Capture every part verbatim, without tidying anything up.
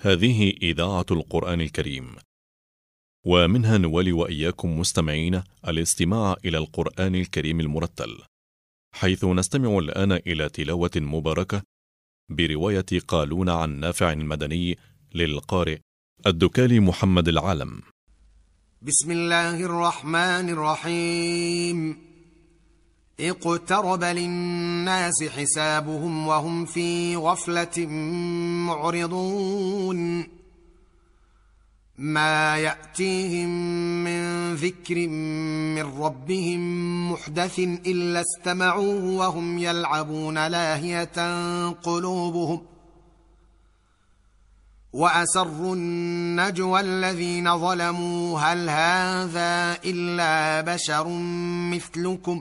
هذه إذاعة القرآن الكريم، ومنها نولي وإياكم مستمعين الاستماع إلى القرآن الكريم المرتل، حيث نستمع الآن إلى تلاوة مباركة برواية قالون عن نافع المدني للقارئ الدكالي محمد العالم. بسم الله الرحمن الرحيم. اقترب للناس حسابهم وهم في غفلة معرضون. ما يأتيهم من ذكر من ربهم محدث إلا استمعوه وهم يلعبون لاهية قلوبهم، وأسروا النجوى الذين ظلموا هل هذا إلا بشر مثلكم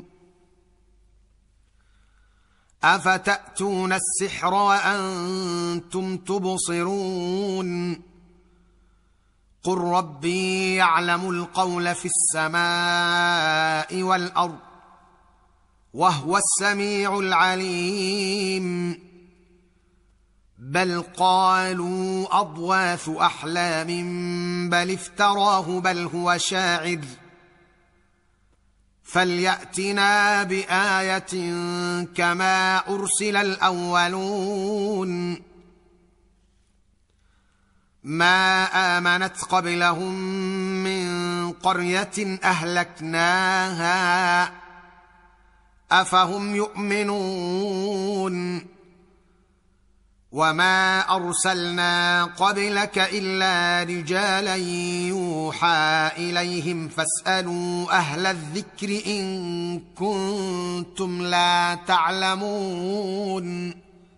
أفتأتون السحر وأنتم تبصرون. قل ربي يعلم القول في السماء والأرض وهو السميع العليم. بل قالوا أضواث أحلام بل افتراه بل هو شاعر فليأتنا بآية كما أرسل الأولون. ما آمنت قبلهم من قرية أهلكناها أفهم يؤمنون. وما أرسلنا قبلك إلا رجالا يوحى إليهم فاسألوا أهل الذكر إن كنتم لا تعلمون.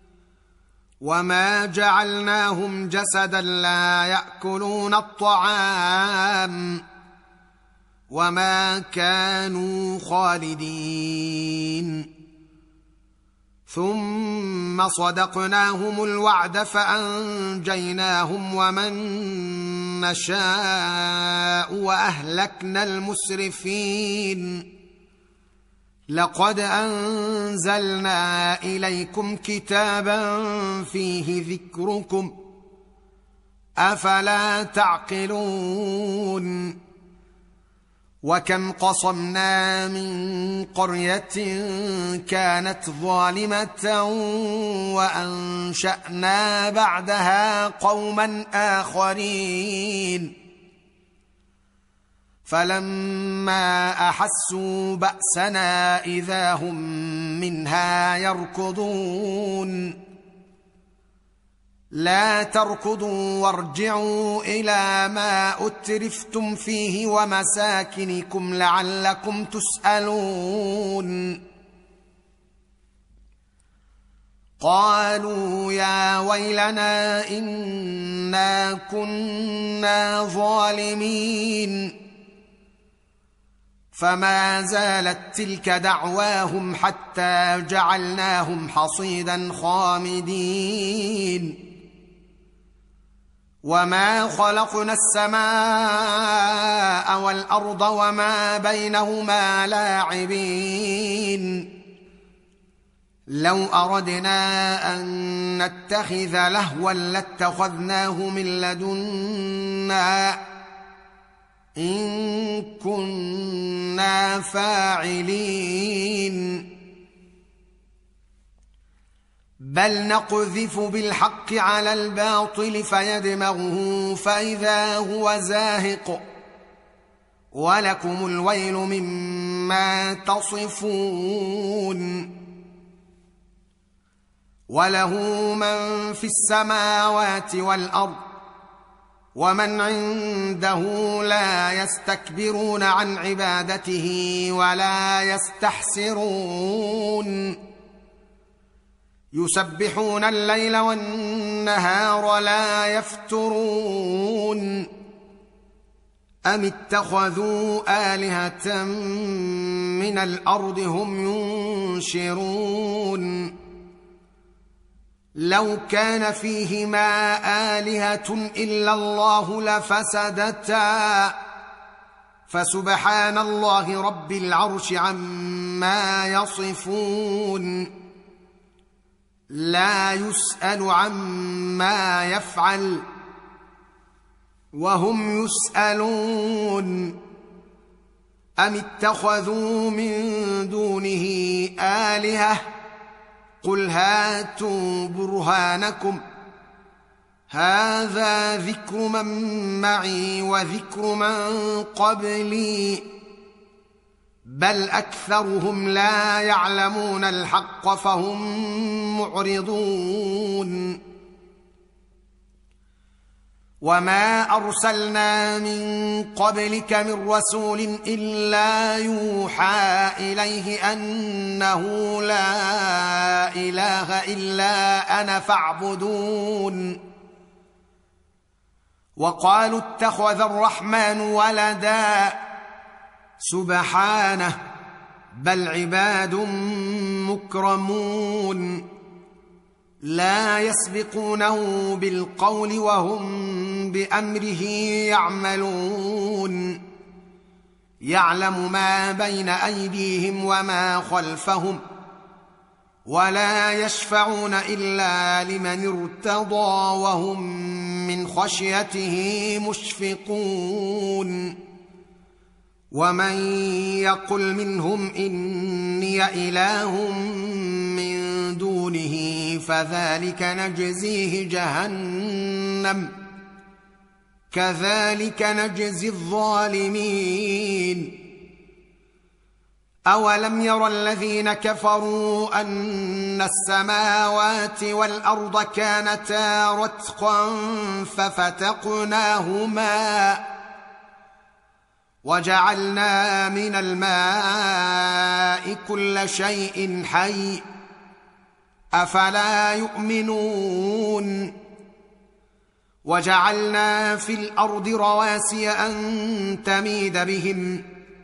وما جعلناهم جسدا لا يأكلون الطعام وما كانوا خالدين. ثم صدقناهم الوعد فأنجيناهم ومن نشاء وأهلكنا المسرفين. لقد أنزلنا إليكم كتابا فيه ذكركم أفلا تعقلون. وكم قصمنا من قرية كانت ظالمة وأنشأنا بعدها قوما آخرين فلما أحسوا بأسنا إذا هم منها يركضون. لا تركضوا وارجعوا إلى ما أترفتم فيه ومساكنكم لعلكم تسألون. قالوا يا ويلنا إنا كنا ظالمين. فما زالت تلك دعواهم حتى جعلناهم حصيدا خامدين. وما خلقنا السماء والأرض وما بينهما لاعبين. لو أردنا أن نتخذ لهوا لاتخذناه من لدنا إن كنا فاعلين. بل نقذف بالحق على الباطل فيدمغه فإذا هو زاهق ولكم الويل مما تصفون. وله من في السماوات والأرض ومن عنده لا يستكبرون عن عبادته ولا يستحسرون. يسبحون الليل والنهار لا يفترون. أم اتخذوا آلهة من الأرض هم ينشرون. لو كان فيهما آلهة إلا الله لفسدتا فسبحان الله رب العرش عما يصفون. لا يسأل عما يفعل وهم يسألون أم اتخذوا من دونه آلهة قل هاتوا برهانكم هذا ذكر من معي وذكر من قبلي بل أكثرهم لا يعلمون الحق فهم معرضون وما أرسلنا من قبلك من رسول إلا يوحى إليه أنه لا إله إلا أنا فاعبدون وقالوا اتخذ الرحمن ولدا سبحانه بل عباد مكرمون لا يسبقونه بالقول وهم بأمره يعملون يعلم ما بين أيديهم وما خلفهم ولا يشفعون إلا لمن ارتضى وهم من خشيته مشفقون ومن يقل منهم إني إله من دونه فذلك نجزيه جهنم كذلك نجزي الظالمين أولم ير الذين كفروا أن السماوات والأرض كانتا رتقا ففتقناهما وجعلنا من الماء كل شيء حي أفلا يؤمنون وجعلنا في الأرض رواسي أن تميد بهم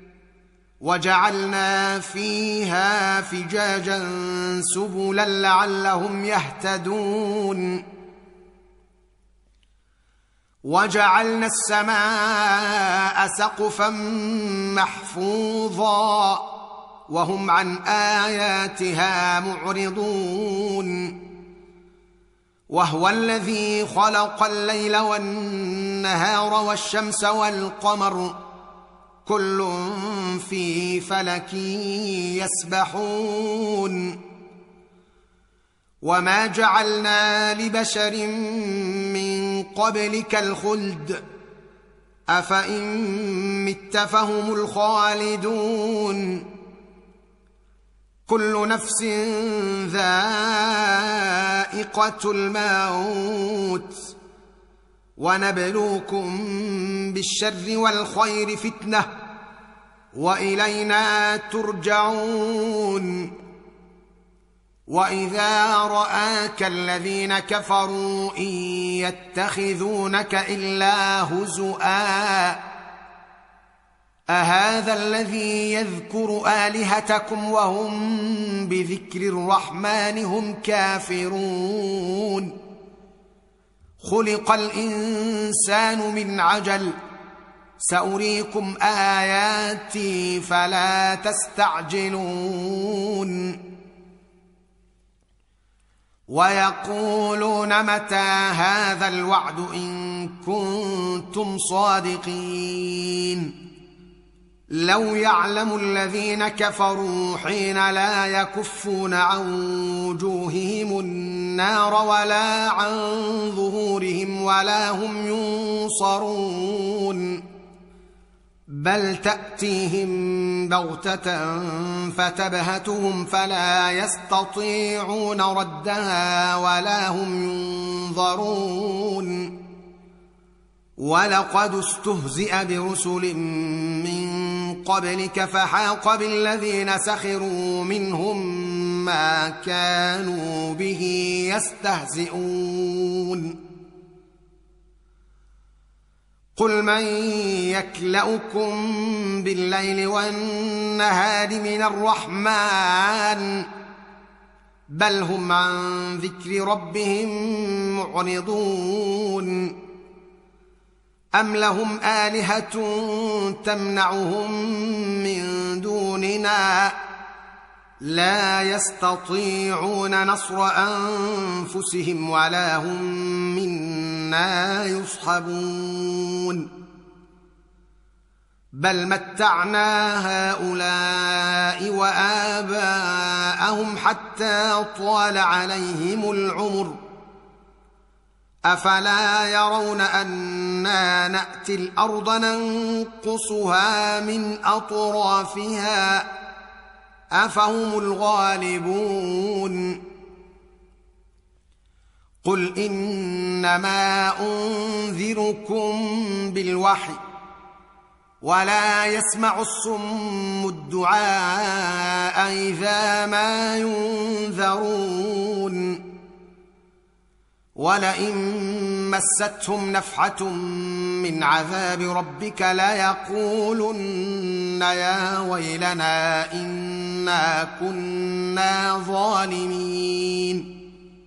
وجعلنا فيها فجاجا سبلا لعلهم يهتدون وجعلنا السماء سقفا محفوظا وهم عن آياتها معرضون وهو الذي خلق الليل والنهار والشمس والقمر كل في فلك يسبحون وما جعلنا لبشر من قبلك الخلد أفإن مت فهم الخالدون كل نفس ذائقة الموت ونبلوكم بالشر والخير فتنة وإلينا ترجعون وإذا رآك الذين كفروا إن يتخذونك إلا هزؤا أهذا الذي يذكر آلهتكم وهم بذكر الرحمن هم كافرون خلق الإنسان من عجل سأريكم آياتي فلا تستعجلون ويقولون متى هذا الوعد إن كنتم صادقين لو يعلم الذين كفروا حين لا يكفون عن وجوههم النار ولا عن ظهورهم ولا هم ينصرون بل تأتيهم بغتة فتبهتهم فلا يستطيعون ردها ولا هم ينظرون ولقد استهزئ برسل من قبلك فحاق بالذين سخروا منهم ما كانوا به يستهزئون قل من يكلؤكم بالليل والنهار من الرحمن بل هم عن ذكر ربهم معرضون أم لهم آلهة تمنعهم من دوننا لا يستطيعون نصر أنفسهم ولا هم منا أنى يصحبون بل متعنا هؤلاء وآباءهم حتى طال عليهم العمر أفلا يرون أنا نأتي الأرض ننقصها من أطرافها أفهم الغالبون قل إنما أنذركم بالوحي ولا يسمع الصم الدعاء إذا ما ينذرون ولئن مستهم نفحة من عذاب ربك ليقولن يا ويلنا إنا كنا ظالمين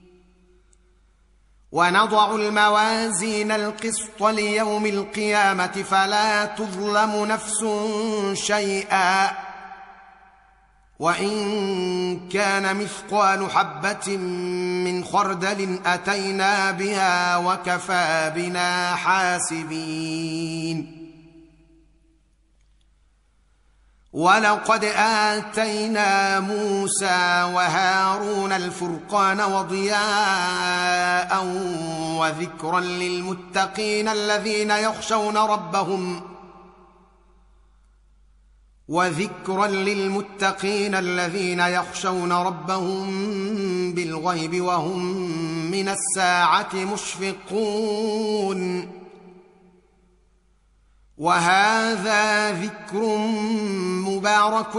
ونضع الموازين القسط ليوم القيامة فلا تظلم نفس شيئا وإن كان مثقال حبة من خردل أتينا بها وكفى بنا حاسبين ولقد آتينا موسى وهارون الفرقان وضياء وذكرا للمتقين الذين يخشون ربهم وذكرا للمتقين الذين يخشون ربهم بالغيب وهم من الساعة مشفقون وهذا ذكر مبارك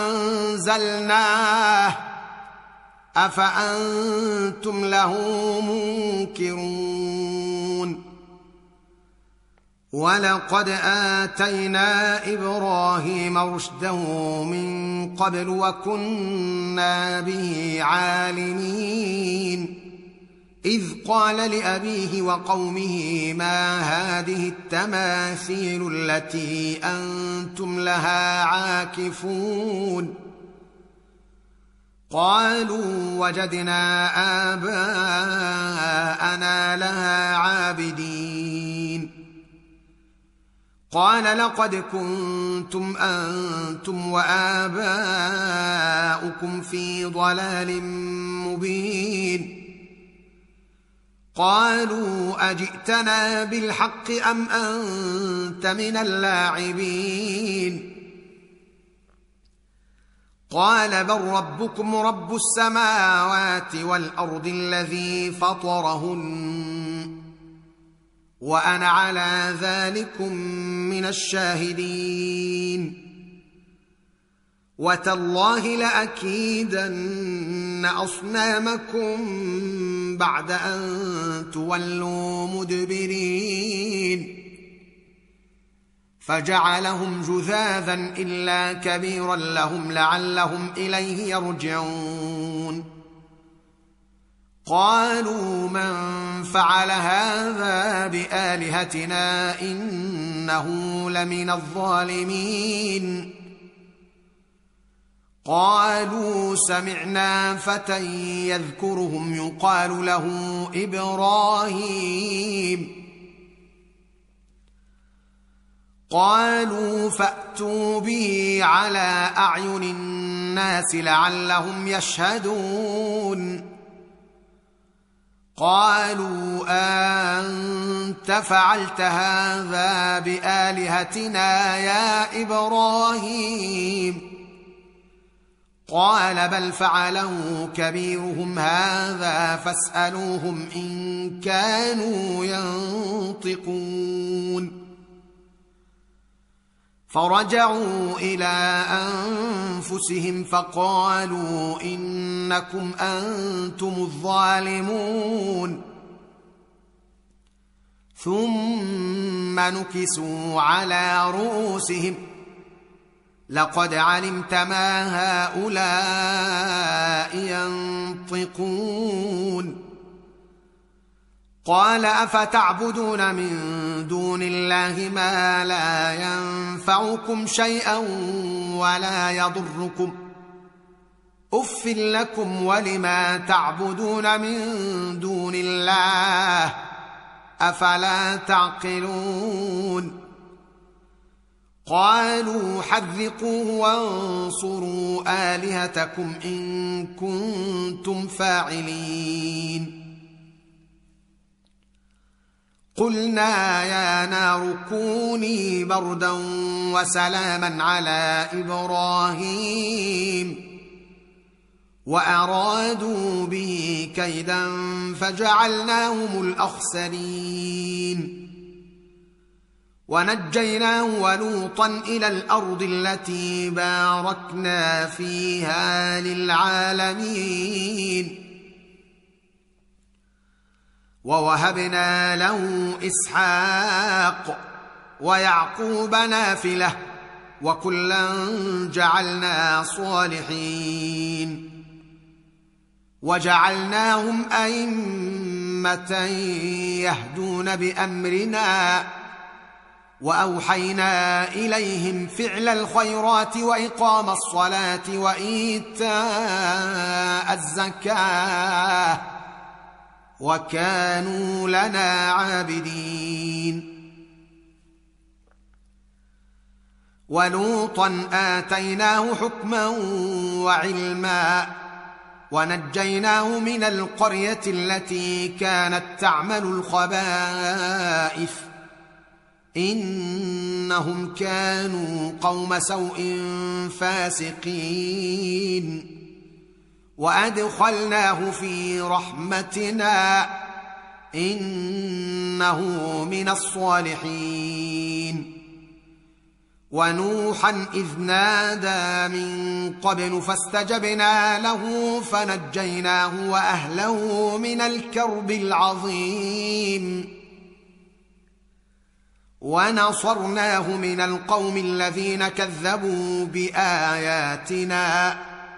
أنزلناه أفأنتم له منكرون ولقد آتينا إبراهيم رشده من قبل وكنا به عالمين إذ قال لأبيه وقومه ما هذه التماثيل التي أنتم لها عاكفون قالوا وجدنا آباءنا لها عابدين قال لقد كنتم أنتم وآباؤكم في ضلال مبين قالوا أجئتنا بالحق أم أنت من اللاعبين قال بل ربكم رب السماوات والأرض الذي فطرهن وأنا على ذلكم من الشاهدين وتالله لأكيدن أصنامكم بعد أن تولوا مدبرين فجعلهم جذاذا إلا كبيرا لهم لعلهم إليه يرجعون قالوا من فعل هذا بآلهتنا إنه لمن الظالمين قالوا سمعنا فتى يذكرهم يقال له إبراهيم قالوا فأتوا به على أعين الناس لعلهم يشهدون قالوا أنت فعلت هذا بآلهتنا يا إبراهيم قال بل فعله كبيرهم هذا فاسألوهم إن كانوا ينطقون فرجعوا إلى أنفسهم فقالوا إنكم أنتم الظالمون ثم نكسوا على رؤوسهم لقد علمت ما هؤلاء ينطقون قال أفتعبدون من دون الله ما لا ينفعكم شيئا ولا يضركم أف لكم ولما تعبدون من دون الله أفلا تعقلون قالوا حرقوه وانصروا آلهتكم إن كنتم فاعلين قلنا يا نار كوني بردا وسلاما على إبراهيم وأرادوا به كيدا فجعلناهم الأخسرين ونجيناه ولوطا إلى الأرض التي باركنا فيها للعالمين ووهبنا له إسحاق ويعقوب نافلة وكلا جعلنا صالحين وجعلناهم أئمة يهدون بأمرنا وأوحينا إليهم فعل الخيرات وإقام الصلاة وإيتاء الزكاة وكانوا لنا عابدين ولوطا آتيناه حكما وعلما ونجيناه من القرية التي كانت تعمل الخبائث إنهم كانوا قوم سوء فاسقين وأدخلناه في رحمتنا إنه من الصالحين ونوحا إذ نادى من قبل فاستجبنا له فنجيناه وأهله من الكرب العظيم ونصرناه من القوم الذين كذبوا بآياتنا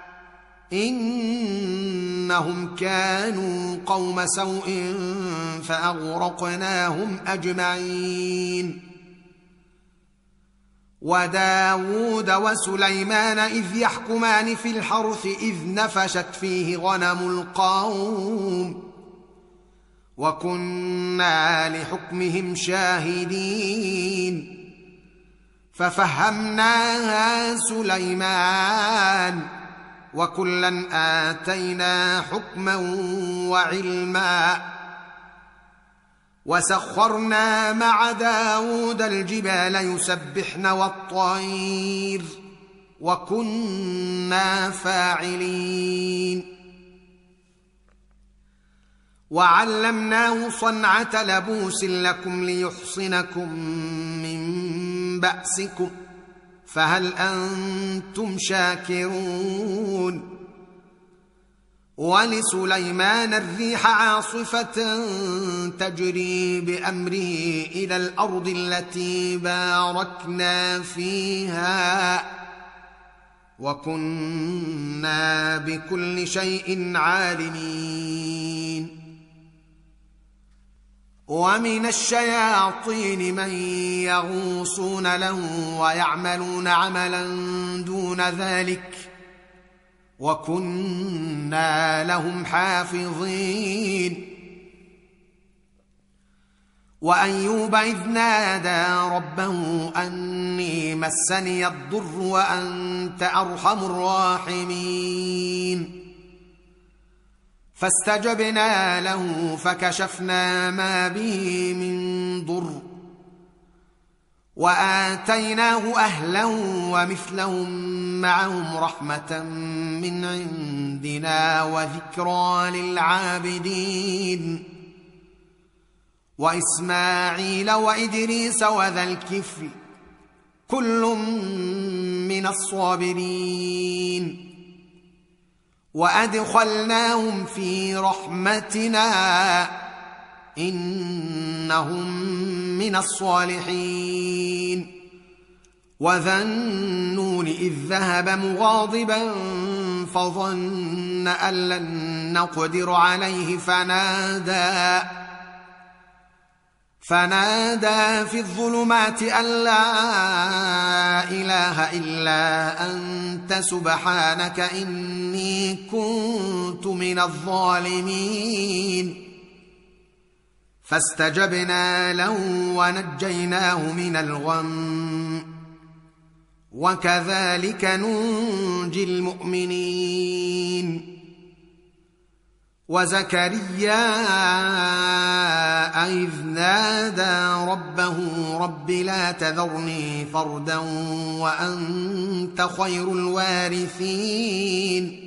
إنهم كانوا قوم سوء فأغرقناهم أجمعين وداود وسليمان إذ يحكمان في الحرث إذ نفشت فيه غنم القوم وكنا لحكمهم شاهدين ففهمناها سليمان وكلا آتينا حكما وعلما وسخرنا مع داود الجبال يسبحن والطير وكنا فاعلين وعلمناه صنعة لبوس لكم ليحصنكم من بأسكم فهل أنتم شاكرون ولسليمان الريح عاصفة تجري بأمره إلى الأرض التي باركنا فيها وكنا بكل شيء عالمين ومن الشياطين من يغوصون له ويعملون عملا دون ذلك وكنا لهم حافظين وأيوب إذ نادى ربه أني مسني الضر وأنت أرحم الراحمين فاستجبنا له فكشفنا ما به من ضر وآتيناه أهله ومثلهم معهم رحمة من عندنا وذكرى للعابدين وإسماعيل وإدريس وذا الكفل كل من الصابرين وأدخلناهم في رحمتنا إنهم من الصالحين وذا النون إذ ذهب مغاضبا فظن أن لن نقدر عليه فنادى فنادى في الظلمات أن لا إله إلا أنت سبحانك إني كنت من الظالمين فاستجبنا له ونجيناه من الغم وكذلك ننجي المؤمنين. وزكريا إذ نادى ربه رب لا تذرني فردا وأنت خير الوارثين.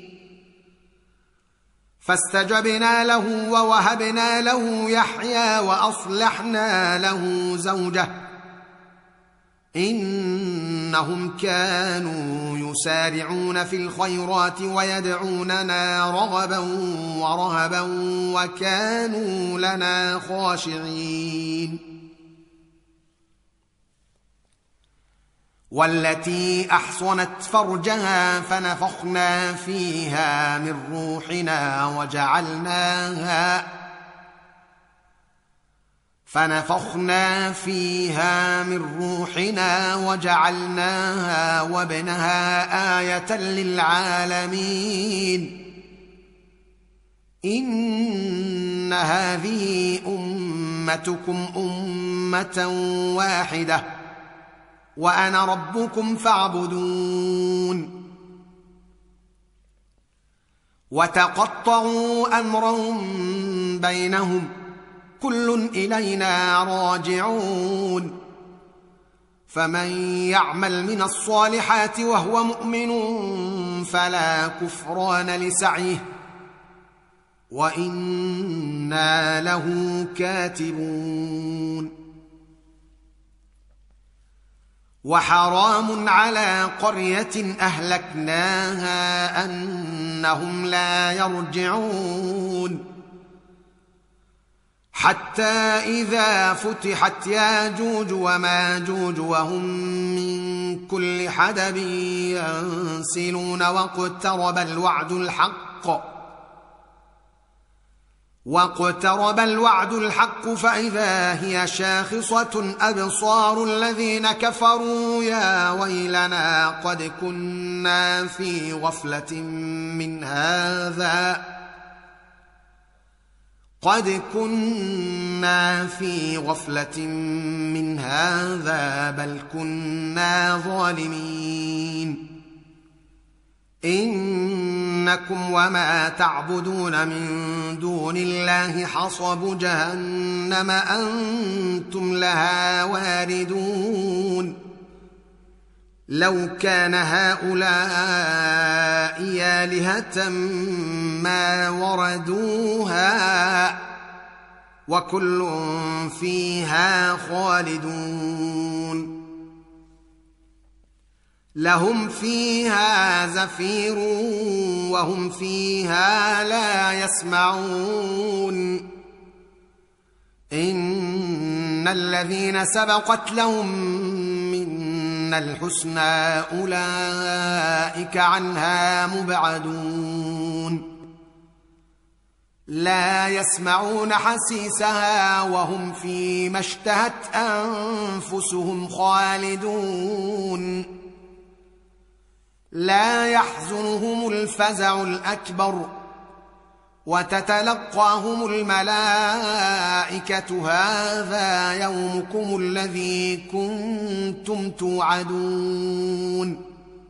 فاستجبنا له ووهبنا له يحيى وأصلحنا له زوجه إنهم كانوا يسارعون في الخيرات ويدعوننا رغبا ورهبا وكانوا لنا خاشعين. والتي أحصنت فرجها فنفخنا فيها من روحنا وجعلناها فنفخنا فيها من روحنا وجعلناها وابنها آية للعالمين. إن هذه أمتكم أمة واحدة وأنا ربكم فاعبدون. وتقطعوا أمرهم بينهم كل إلينا راجعون. فمن يعمل من الصالحات وهو مؤمن فلا كفران لسعيه وإنا له كاتبون. وحرام على قرية أهلكناها أنهم لا يرجعون. حتى إذا فتحت ياجوج وماجوج وهم من كل حدب ينسلون واقترب الوعد الحق واقترب الوعد الحق فإذا هي شاخصة أبصار الذين كفروا يا ويلنا قد كنا في غفلة من هذا قد كنا في غفلة من هذا بل كنا ظالمين. إنكم وما تعبدون من دون الله حصب جهنم أنتم لها واردون. لو كان هؤلاء آلهة ما وردوها وكل فيها خالدون. لهم فيها زفير وهم فيها لا يسمعون. إن الذين سبقت لهم منا الحسنى أولئك عنها مبعدون. لا يسمعون حسيسها وهم فيما اشتهت أنفسهم خالدون. لا يحزنهم الفزع الأكبر وتتلقاهم الملائكة هذا يومكم الذي كنتم توعدون.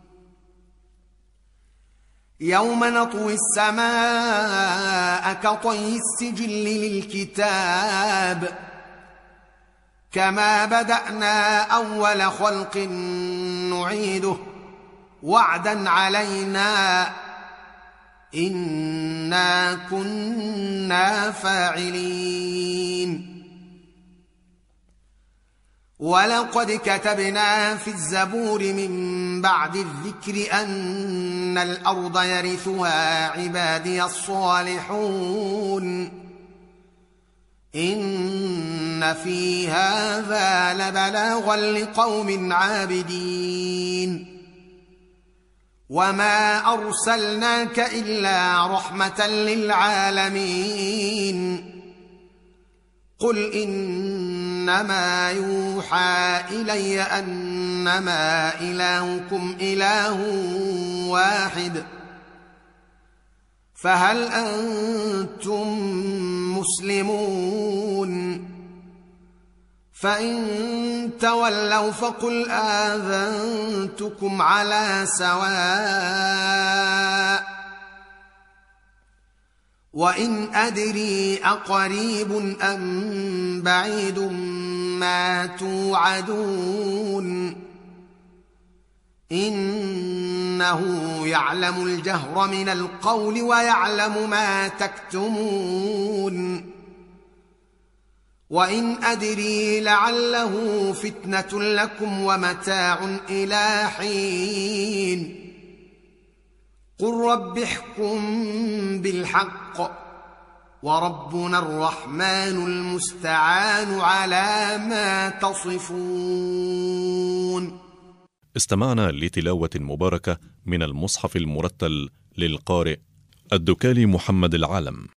يوم نطوي السماء كطي السجل للكتاب كما بدأنا أول خلق نعيده وعدا علينا إنا كنا فاعلين. ولقد كتبنا في الزبور من بعد الذكر أن الأرض يرثها عبادي الصالحون. إن في هذا لبلاغا لقوم عابدين. وما أرسلناك إلا رحمة للعالمين. قل إنما يوحى إلي أنما إلهكم إله واحد فهل أنتم مسلمون؟ فإن تولوا فقل آذنتكم على سواء وإن أدري أقريب أم بعيد ما توعدون إنه يعلم الجهر من القول ويعلم ما تكتمون وإن أدري لعله فتنة لكم ومتاع إلى حين قل رب احكم بالحق وربنا الرحمن المستعان على ما تصفون. استمعنا لتلاوة مباركة من المصحف المرتل للقارئ الدكالي محمد العالم.